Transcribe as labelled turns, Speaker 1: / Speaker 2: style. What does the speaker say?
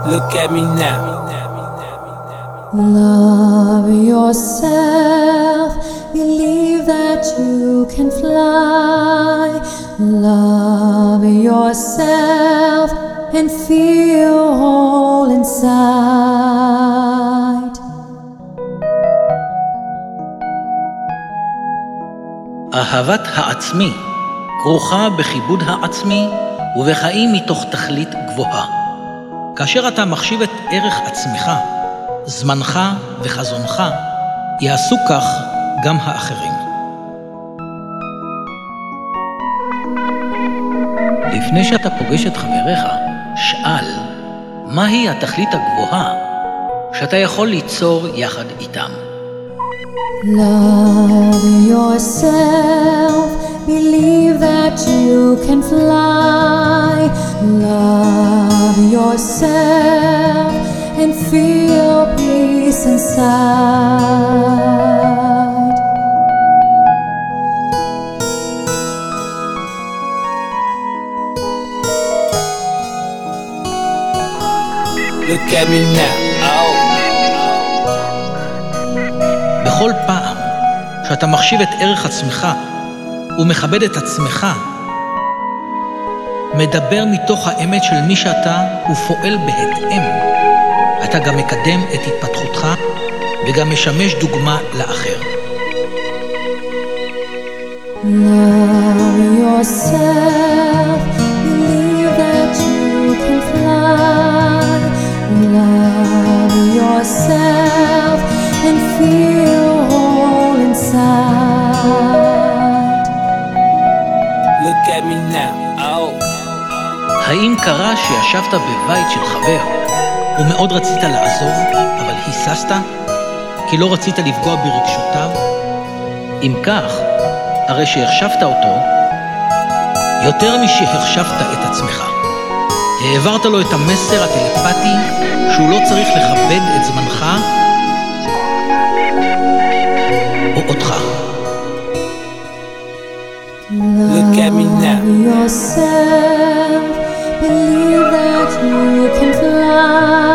Speaker 1: Look at me now.
Speaker 2: Love yourself, believe that you can fly. Love yourself and feel whole inside.
Speaker 3: אהבת העצמי כרוכה בכיבוד העצמי ובחיים מתוך תכלית גבוהה. כאשר אתה מחשיב את ערך עצמך, זמנך וחזונך, יעשו כך גם האחרים. לפני שאתה פוגש את חבריך, שאל, מהי התכלית הגבוהה שאתה יכול ליצור יחד איתם?
Speaker 2: Love yourself, believe that you can fly. Love yourself and feel peace inside.
Speaker 1: Look at me now. Oh.
Speaker 3: בכל פעם שאתה מחשיב את ערך עצמך ומכבד את עצמך, מדבר מתוך האמת של מי שאתה ופועל בהתאם, אתה גם מקדם את התפתחותך וגם משמש דוגמה לאחר.
Speaker 2: Love yourself, believe that you can fly. Love yourself and feel whole inside.
Speaker 1: Look at me now. Oh.
Speaker 3: האם קרה שישבת בבית של חבר ומאוד רצית לעזוב, אבל היססת? כי לא רצית לפגוע ברגשותיו? אם כך, הרי שהחשבת אותו יותר משהחשבת את עצמך. העברת לו את המסר הטלפתי שהוא לא צריך לכבד את זמנך או אותך.
Speaker 1: Look at me now.
Speaker 2: Love yourself, believe that you can fly.